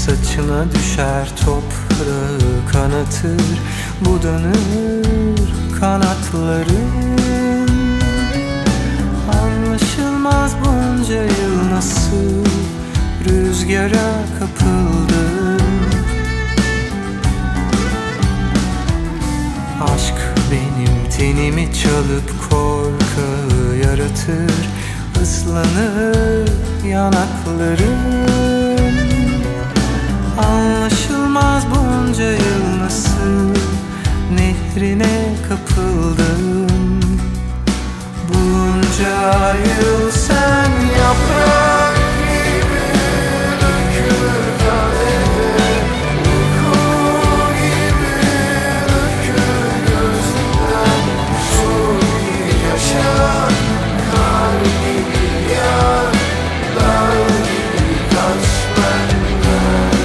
saçına düşer, toprağı kanatır, budanır kanatların. Anlaşılmaz bunca yıl nasıl rüzgara kapıldım. Aşk benim tenimi çalıp korku yaratır, ıslanır yanaklarım. Anlaşılmaz bunca yıl nasıl nehrine kapıldım. Bunca yıl sen yaprak gibi dökülür kadere, uyku gibi dökülür gözünden, su gibi yaşar, kar gibi yağar, dağ gibi kaç benden.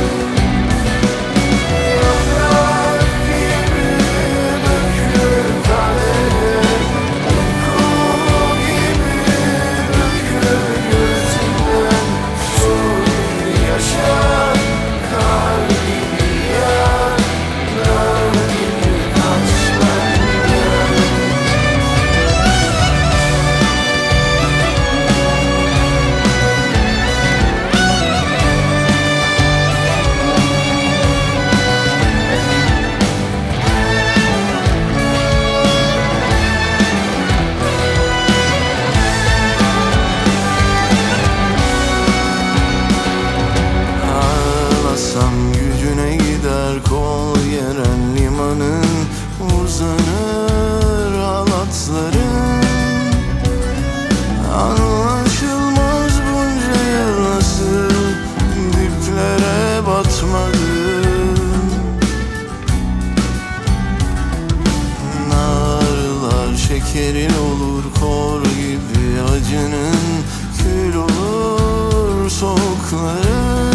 Yaprak gibi dökülür kadere, uyku gibi dökülür gözünden, su gibi yaşar, kar gibi yağar, dağ gibi kaç benden. Ağlasam gücüne gider, kol gelen limanın uzanır halatların. Anlaşılmaz bunca yıl nasıl diplere batmadım. Narlar şekerin olur, kor gibi acının kül olur soğukların.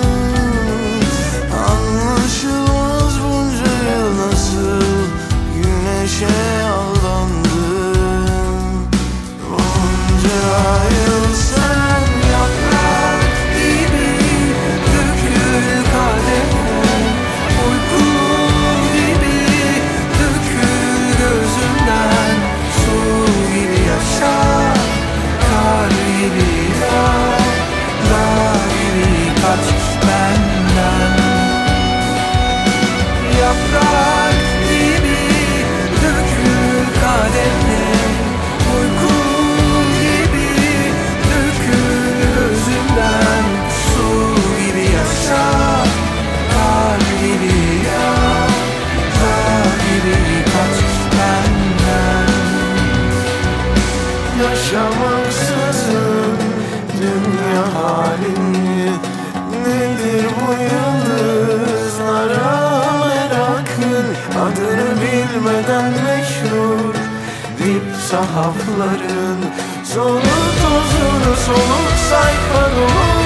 Anlaşılmaz bunca yıl nasıl güneşe aldandım. Bunca yıl sen Yaprak gibi dökülür kadere, uyku gibi dökülür gözümden, su gibi yaşar, kar gibi yağar, dağ gibi kaç benden. Yaprak gibi dökülür kadere, uyku gibi dökülür gözümden, su gibi yaşar, kar gibi yağar, dağ gibi kaç benden. yaşamaksızın dünya halini, nedir bu yıldızlara merakın? Adını bilmeden meşhur dip sahafların, sonu tozunu soluk sayfa dolu